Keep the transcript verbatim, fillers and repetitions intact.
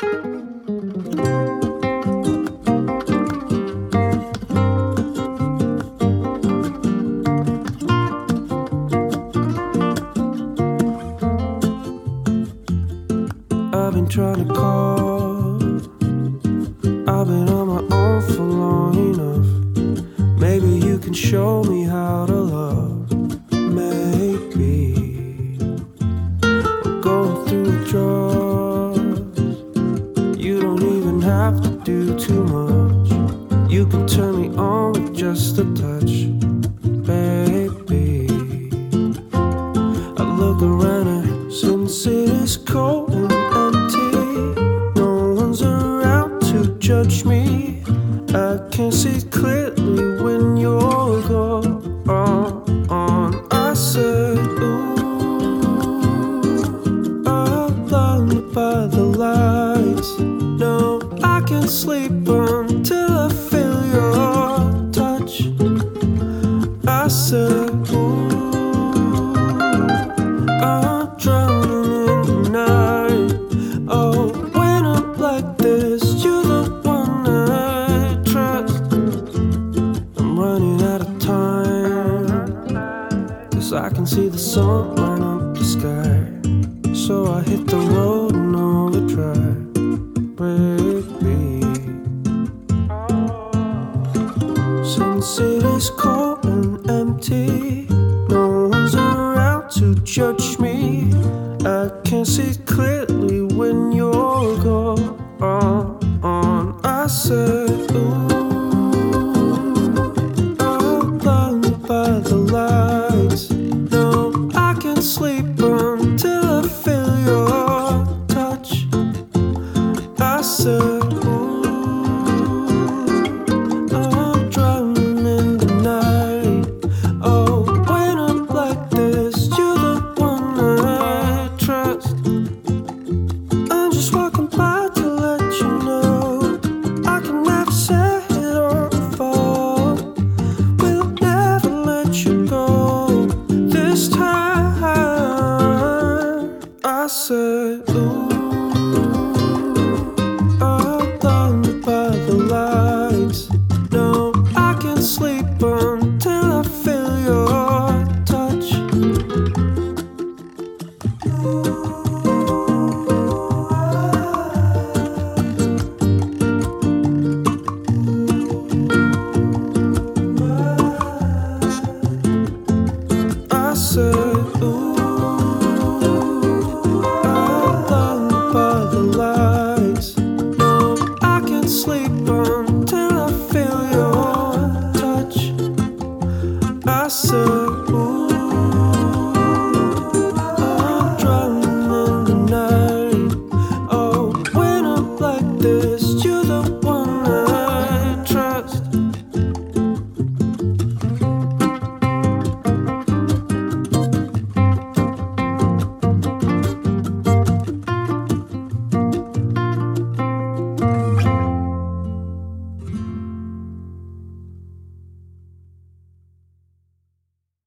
I've been trying to call, I've been on my own for long enough. Maybe you can show me how to love. Maybe I'm going through withdrawals. You don't even have to do too much. You can turn me on with just a touch, baby. I look around and since it is cold and judge me, I can see clearly when you're gone. I said, ooh, I'm blinded by the lights. No, I can't sleep until I feel your touch. I said, ooh, I'm drowning in the night. Oh, when I'm like this, you're the I can see the sun